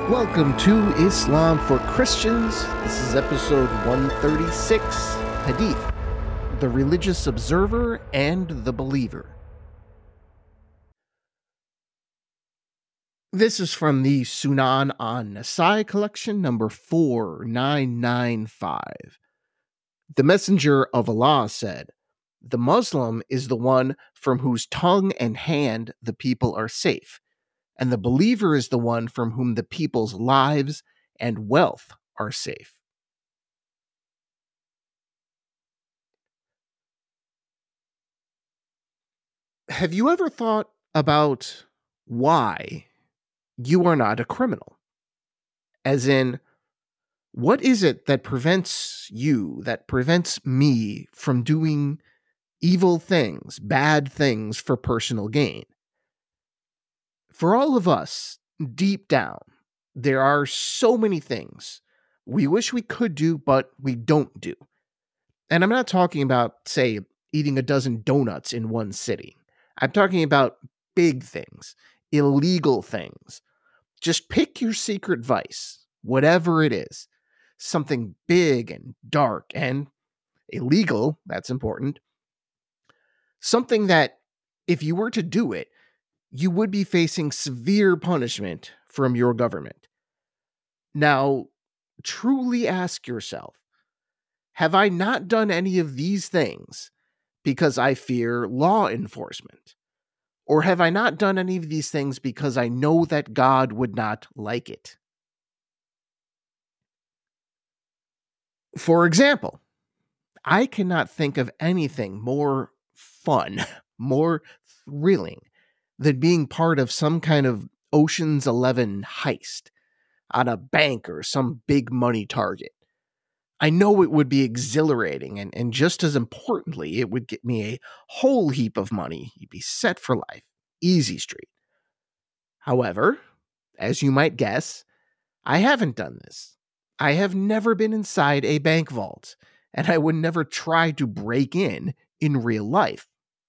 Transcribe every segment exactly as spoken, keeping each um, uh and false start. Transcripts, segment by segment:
Welcome to Islam for Christians. This is episode one thirty-six, Hadith, the religious observer and the believer. This is from the Sunan an-Nasai collection, number four nine nine five. The Messenger of Allah said, "The Muslim is the one from whose tongue and hand the people are safe, and the believer is the one from whom the people's lives and wealth are safe." Have you ever thought about why you are not a criminal? As in, what is it that prevents you, that prevents me from doing evil things, bad things for personal gain? For all of us, deep down, there are so many things we wish we could do, but we don't do. And I'm not talking about, say, eating a dozen donuts in one sitting. I'm talking about big things, illegal things. Just pick your secret vice, whatever it is. Something big and dark and illegal, that's important. Something that, if you were to do it, you would be facing severe punishment from your government. Now, truly ask yourself, have I not done any of these things because I fear law enforcement? Or have I not done any of these things because I know that God would not like it? For example, I cannot think of anything more fun, more thrilling than being part of some kind of Ocean's Eleven heist on a bank or some big money target. I know it would be exhilarating, and, and just as importantly, it would get me a whole heap of money. You'd be set for life. Easy street. However, as you might guess, I haven't done this. I have never been inside a bank vault, and I would never try to break in in real life.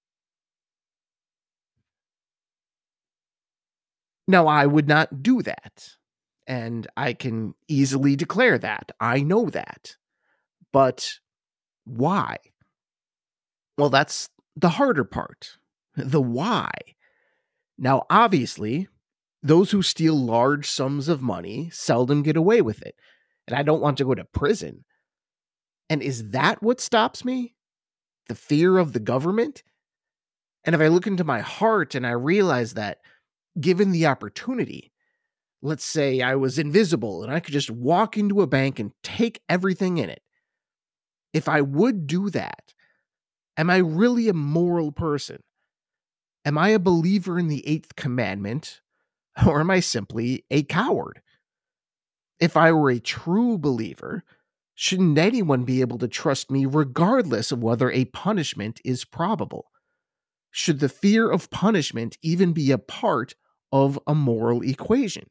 Now, I would not do that, and I can easily declare that. I know that. But why? Well, that's the harder part. The why. Now, obviously, those who steal large sums of money seldom get away with it, and I don't want to go to prison. And is that what stops me? The fear of the government? And if I look into my heart and I realize that, given the opportunity, let's say I was invisible and I could just walk into a bank and take everything in it. If I would do that, am I really a moral person? Am I a believer in the eighth commandment, or am I simply a coward? If I were a true believer, shouldn't anyone be able to trust me regardless of whether a punishment is probable? Should the fear of punishment even be a part of a moral equation?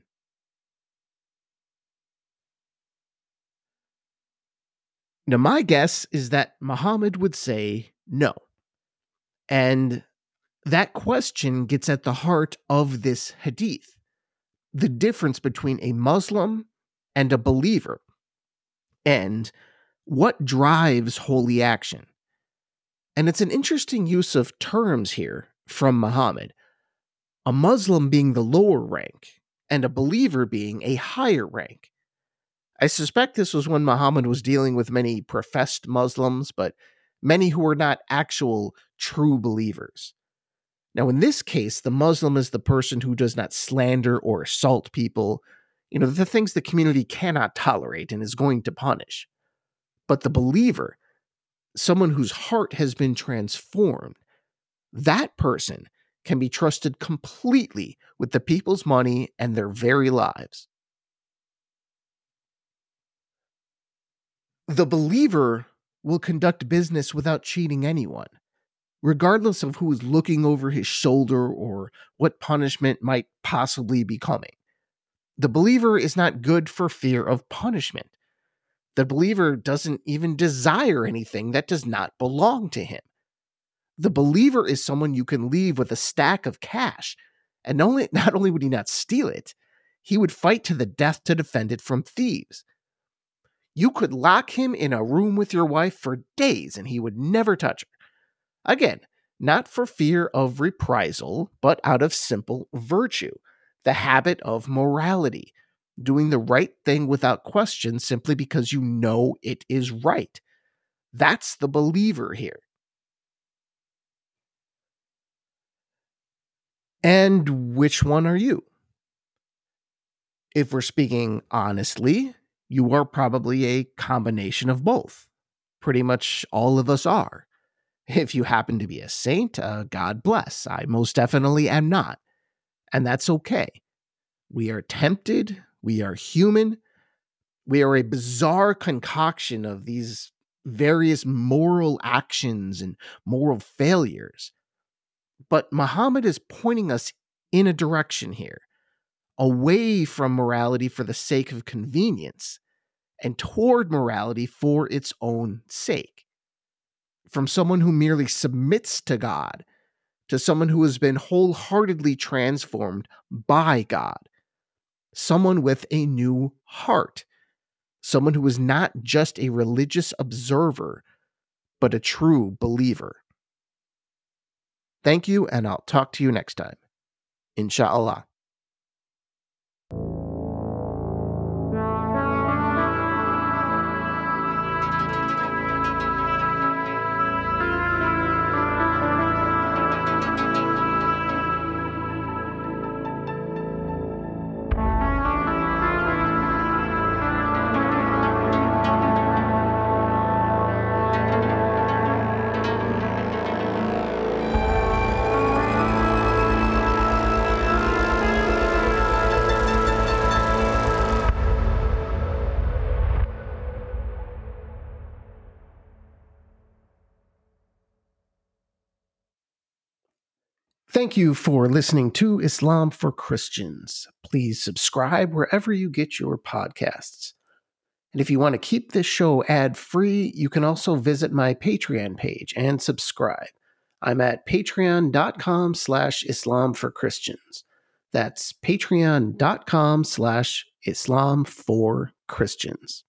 Now, my guess is that Muhammad would say no. And that question gets at the heart of this hadith, the difference between a Muslim and a believer, and what drives holy action. And it's an interesting use of terms here from Muhammad, a Muslim being the lower rank and a believer being a higher rank. I suspect this was when Muhammad was dealing with many professed Muslims, but many who were not actual true believers. Now, in this case, the Muslim is the person who does not slander or assault people, you know, the things the community cannot tolerate and is going to punish. But the believer, someone whose heart has been transformed, that person can be trusted completely with the people's money and their very lives. The believer will conduct business without cheating anyone, regardless of who is looking over his shoulder or what punishment might possibly be coming. The believer is not good for fear of punishment. The believer doesn't even desire anything that does not belong to him. The believer is someone you can leave with a stack of cash, and only, not only would he not steal it, he would fight to the death to defend it from thieves. You could lock him in a room with your wife for days and he would never touch her. Again, not for fear of reprisal, but out of simple virtue, the habit of morality, doing the right thing without question simply because you know it is right. That's the believer here. And which one are you? If we're speaking honestly, you are probably a combination of both. Pretty much all of us are. If you happen to be a saint, uh, God bless. I most definitely am not. And that's okay. We are tempted. We are human. We are a bizarre concoction of these various moral actions and moral failures. But Muhammad is pointing us in a direction here, away from morality for the sake of convenience and toward morality for its own sake. From someone who merely submits to God to someone who has been wholeheartedly transformed by God, someone with a new heart, someone who is not just a religious observer, but a true believer. Thank you, and I'll talk to you next time. Inshallah. Thank you for listening to Islam for Christians. Please subscribe wherever you get your podcasts. And if you want to keep this show ad-free, you can also visit my Patreon page and subscribe. I'm at patreon.com slash Islam for Christians. That's patreon.com slash Islam for Christians.